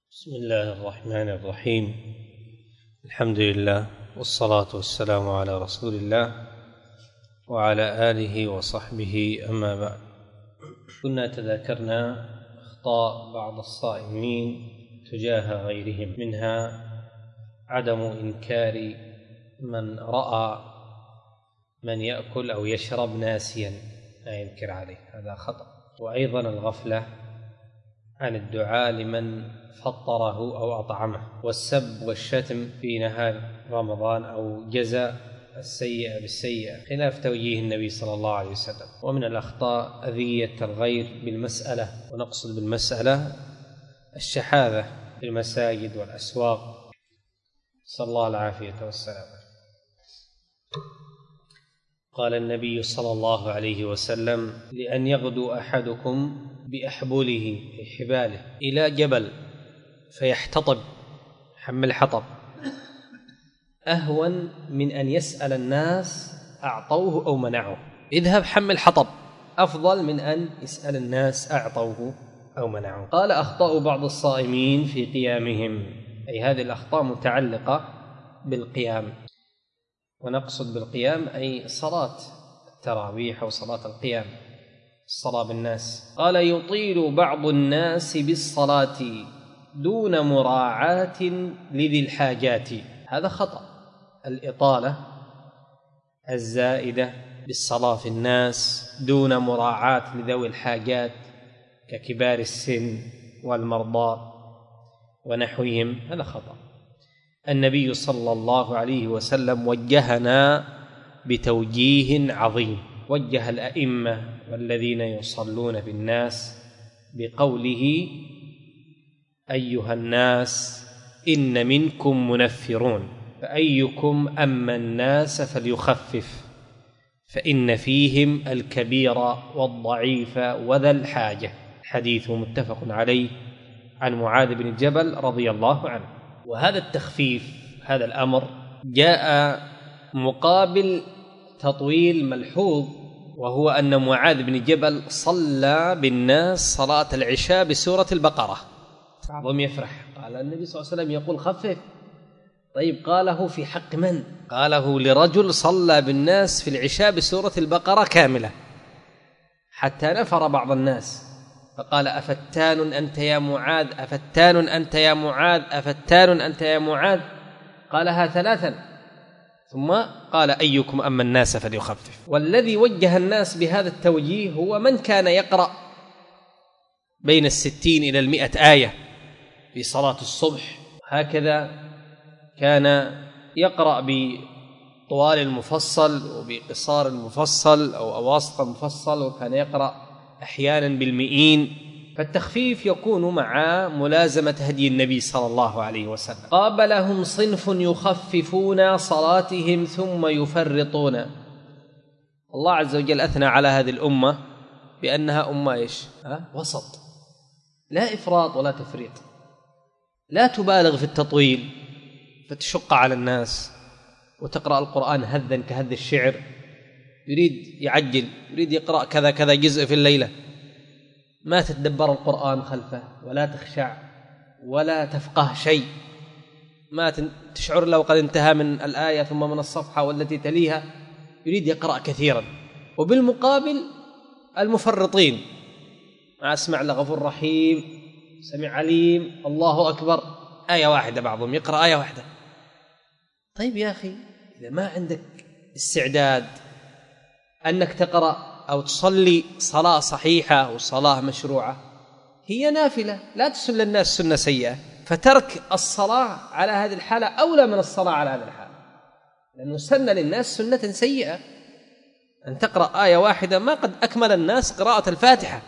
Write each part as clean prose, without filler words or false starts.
بسم الله الرحمن الرحيم. الحمد لله والصلاة والسلام على رسول الله وعلى آله وصحبه، أما بعد. كنا تذاكرنا أخطاء بعض الصائمين تجاه غيرهم، منها عدم إنكار من رأى من يأكل أو يشرب ناسيا، لا ينكر عليه، هذا خطأ. وأيضا الغفلة عن الدعاء لمن فطره أو أطعمه، والسب والشتم في نهار رمضان أو جزاء السيئة بالسيئة خلاف توجيه النبي صلى الله عليه وسلم. ومن الأخطاء أذية الغير بالمسألة، ونقصد بالمسألة الشحاذة في المساجد والأسواق، صلى الله العافية والسلام. قال النبي صلى الله عليه وسلم: لأن يغدو أحدكم بأحبله حباله إلى جبل فيحتطب حمل حطب أهون من أن يسأل الناس أعطوه أو منعوه. اذهب حمل حطب أفضل من أن يسأل الناس أعطوه أو منعوه. قال: أخطاء بعض الصائمين في قيامهم، أي هذه الأخطاء متعلقة بالقيام، ونقصد بالقيام أي صلاة التراويح أو صلاة القيام، الصلاة بالناس. قال: يطيل بعض الناس بالصلاة دون مراعاة لذي الحاجات. هذا خطأ، الإطالة الزائدة بالصلاة في الناس دون مراعاة لذوي الحاجات ككبار السن والمرضى ونحوهم، هذا خطأ. النبي صلى الله عليه وسلم وجهنا بتوجيه عظيم، وجه الأئمة والذين يصلون بالناس بقوله: أيها الناس إن منكم منفرون، فأيكم أما الناس فليخفف، فإن فيهم الكبير والضعيف وذا الحاجة. حديث متفق عليه عن معاذ بن جبل رضي الله عنه. وهذا التخفيف، هذا الأمر جاء مقابل تطويل ملحوظ، وهو أن معاذ بن جبل صلى بالناس صلاة العشاء بسورة البقرة. بعضهم يفرح، قال النبي صلى الله عليه وسلم يقول خفف. طيب، قاله في حق من؟ قاله لرجل صلى بالناس في العشاء بسورة البقرة كاملة حتى نفر بعض الناس، فقال: أفتان أنت يا معاذ، أفتان أنت يا معاذ، أفتان أنت يا معاذ. قالها ثلاثا، ثم قال: أيكم أما الناس فليخفف. والذي وجه الناس بهذا التوجيه هو من كان يقرأ بين 60 إلى 100 آية في صلاة الصبح، هكذا كان يقرأ بطوال المفصل وبقصار المفصل أو أواسط المفصل، وكان يقرأ أحيانا بالمئين. فالتخفيف يكون مع ملازمة هدي النبي صلى الله عليه وسلم. قابلهم صنف يخففون صلاتهم ثم يفرطون. الله عز وجل أثنى على هذه الأمة بأنها أمة وسط، لا إفراط ولا تفريط، لا تبالغ في التطويل فتشق على الناس وتقرأ القرآن هذا كهذ الشعر، يريد يعجل، يريد يقرأ كذا كذا جزء في الليلة، ما تتدبر القرآن خلفه ولا تخشع ولا تفقه شيء، ما تشعر له قد انتهى من الآية ثم من الصفحة والتي تليها، يريد يقرأ كثيرا. وبالمقابل المفرطين، ما أسمع لغفور رحيم، سميع عليم، الله أكبر، آية واحدة، بعضهم يقرأ آية واحدة. طيب يا أخي، إذا ما عندك استعداد أنك تقرأ أو تصلي صلاة صحيحة وصلاة مشروعة، هي نافلة، لا تسن للناس سنة سيئة، فترك الصلاة على هذه الحالة أولى من الصلاة على هذه الحالة، لأنه سن للناس سنة سيئة أن تقرأ آية واحدة. ما قد أكمل الناس قراءة الفاتحة،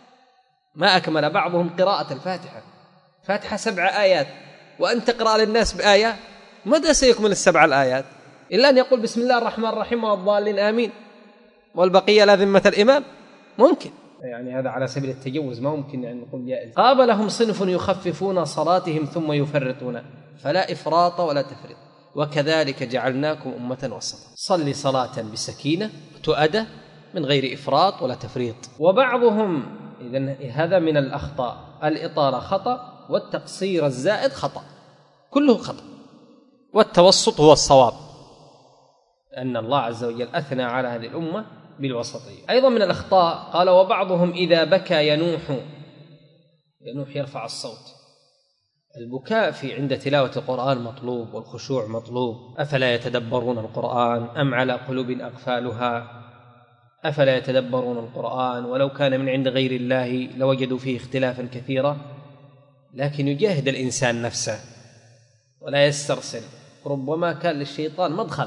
ما أكمل بعضهم قراءة الفاتحة، فاتحة 7 آيات، وأن تقرأ للناس بآية، متى سيكمل 7 الآيات؟ إلا أن يقول بسم الله الرحمن الرحيم والضالين آمين، والبقية لا ذمة الإمام. ممكن يعني هذا على سبيل التجوز، ما ممكن يعني نقول جائز. قابلهم صنف يخففون صلاتهم ثم يفرطون، فلا إفراط ولا تفريط. وكذلك جعلناكم أمة وسطا، صلي صلاة بسكينة وتؤدى من غير إفراط ولا تفريط. وبعضهم، إذن هذا من الأخطاء، الإطالة خطأ، والتقصير الزائد خطأ، كله خطأ، والتوسط هو الصواب، لأن الله عز وجل أثنى على هذه الأمة بالوسطية. أيضا من الأخطاء قال: وبعضهم إذا بكى ينوح يرفع الصوت. البكاء في عند تلاوة القرآن مطلوب، والخشوع مطلوب. أفلا يتدبرون القرآن أم على قلوب أقفالها؟ أفلا يتدبرون القرآن ولو كان من عند غير الله لوجدوا فيه اختلافا كثيرا. لكن يجاهد الإنسان نفسه ولا يسترسل. ربما كان للشيطان مدخل،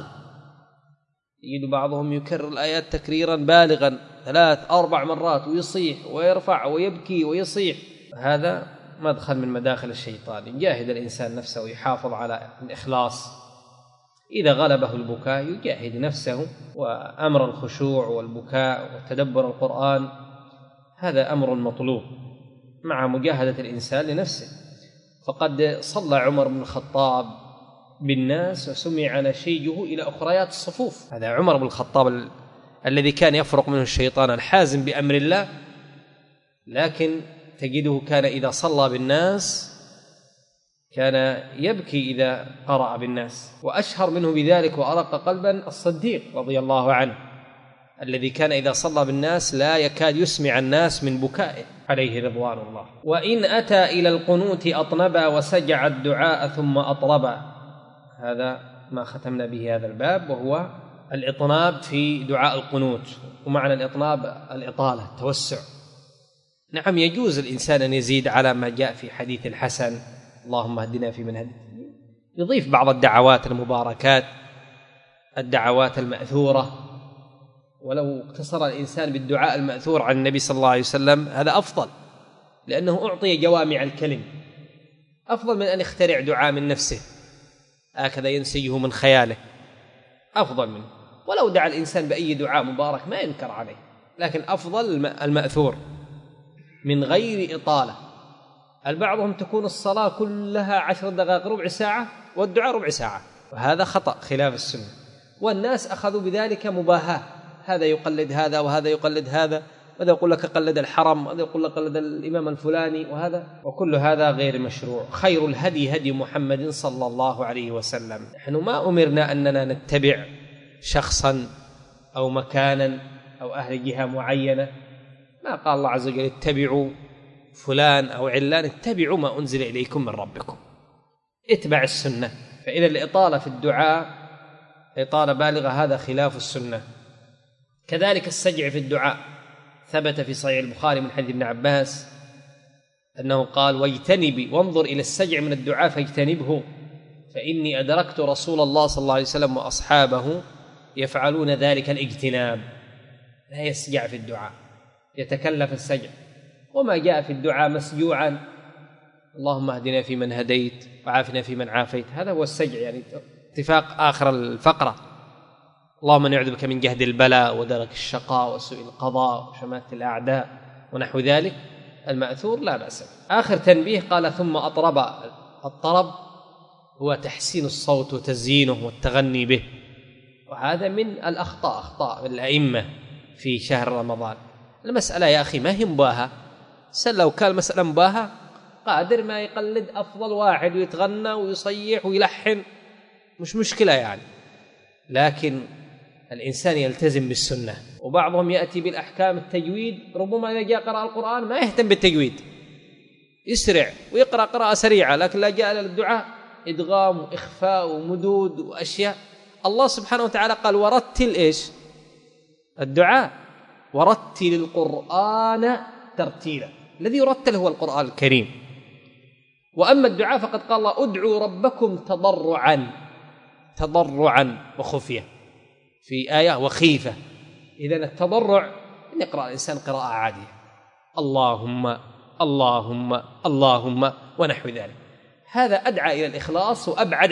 يجد بعضهم يكرر الآيات تكريرا بالغا 3-4 مرات ويصيح ويرفع ويبكي ويصيح، هذا مدخل من مداخل الشيطان. يجاهد الإنسان نفسه ويحافظ على الإخلاص. إذا غلبه البكاء يجاهد نفسه، وأمر الخشوع والبكاء وتدبر القرآن هذا أمر مطلوب مع مجاهدة الإنسان لنفسه. فقد صلى عمر بن الخطاب بالناس وسمع نشيجه إلى أخريات الصفوف. هذا عمر بن الخطاب الذي كان يفرق منه الشيطان، الحازم بأمر الله، لكن تجده كان إذا صلى بالناس كان يبكي إذا قرأ بالناس. وأشهر منه بذلك وأرق قلبا الصديق رضي الله عنه، الذي كان إذا صلى بالناس لا يكاد يسمع الناس من بكائه عليه رضوان الله. وإن أتى إلى القنوت أطنبا وسجع الدعاء ثم أطربا. هذا ما ختمنا به هذا الباب، وهو الإطناب في دعاء القنوت. ومعنى الإطناب الإطالة، التوسع. نعم، يجوز الإنسان أن يزيد على ما جاء في حديث الحسن: اللهم اهدنا فيمن هديت، يضيف بعض الدعوات المباركات، الدعوات المأثورة. ولو اقتصر الإنسان بالدعاء المأثور عن النبي صلى الله عليه وسلم هذا أفضل، لأنه أعطي جوامع الكلم، أفضل من أن يخترع دعاء من نفسه هكذا ينسيه من خياله، أفضل منه. ولو دعا الإنسان بأي دعاء مبارك ما ينكر عليه، لكن أفضل المأثور من غير إطالة. البعضهم تكون الصلاة كلها 10 دقائق، ربع ساعة، والدعاء ربع ساعة، وهذا خطأ خلاف السنة. والناس أخذوا بذلك مباهاة، هذا يقلد هذا وهذا يقلد هذا، وهذا يقول لك قلد الحرم، وهذا يقول لك قلد الإمام الفلاني، وكل هذا غير مشروع. خير الهدي هدي محمد صلى الله عليه وسلم. نحن ما أمرنا أننا نتبع شخصا أو مكانا أو أهل جهة معينة. ما قال الله عز وجل اتبعوا فلان أو علان، اتبعوا ما أنزل إليكم من ربكم، اتبع السنة. فإذا الإطالة في الدعاء إطالة بالغة هذا خلاف السنة. كذلك السجع في الدعاء، ثبت في صحيح البخاري من حديث ابن عباس أنه قال: واجتنبي، وانظر إلى السجع من الدعاء فاجتنبه، فإني أدركت رسول الله صلى الله عليه وسلم وأصحابه يفعلون ذلك الاجتناب. لا يسجع في الدعاء، يتكلف السجع. وما جاء في الدعاء مسجوعا: اللهم اهدنا فيمن هديت وعافنا فيمن عافيت، هذا هو السجع، يعني اتفاق آخر الفقرة. اللهم نعوذ بك من جهد البلاء ودرك الشقاء وسوء القضاء وشماتة الأعداء ونحو ذلك، المأثور لا بأس. آخر تنبيه قال: ثم أطرب. الطرب هو تحسين الصوت وتزيينه والتغني به، وهذا من الأخطاء، أخطاء الأئمة في شهر رمضان. المسألة يا أخي ما هي مباهة. لو كان مسألة مباهة قادر ما يقلد أفضل واحد ويتغنى ويصيح ويلحن، مش مشكلة يعني، لكن الإنسان يلتزم بالسنة. وبعضهم يأتي بالأحكام التجويد، ربما إذا جاء قرأ القرآن ما يهتم بالتجويد، يسرع ويقرأ قراءة سريعة، لكن لا جاء للدعاء إدغام وإخفاء ومدود وأشياء. الله سبحانه وتعالى قال: ورتل إيش؟ الدعاء، ورتل القرآن ترتيلا. الذي يرتل هو القرآن الكريم. وأما الدعاء فقد قال الله: ادعوا ربكم تضرعا وخفية، في آية وخيفة. إذن التضرع أن يقرأ الإنسان قراءة عادية، اللهم اللهم اللهم ونحو ذلك. هذا أدعى إلى الإخلاص وأبعد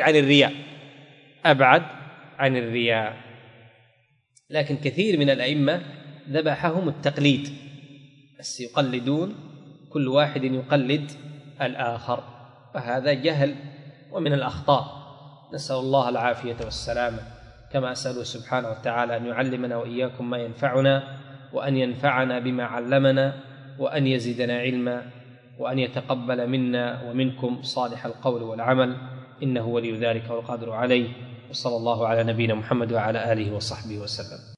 عن الرياء. لكن كثير من الأئمة ذبحهم التقليد، بس يقلدون، كل واحد يقلد الآخر، فهذا جهل ومن الأخطاء. نسأل الله العافية والسلامة، كما أسأله سبحانه وتعالى أن يعلمنا وإياكم ما ينفعنا، وأن ينفعنا بما علمنا، وأن يزيدنا علما، وأن يتقبل منا ومنكم صالح القول والعمل، إنه ولي ذلك والقادر عليه. وصلى الله على نبينا محمد وعلى آله وصحبه وسلم.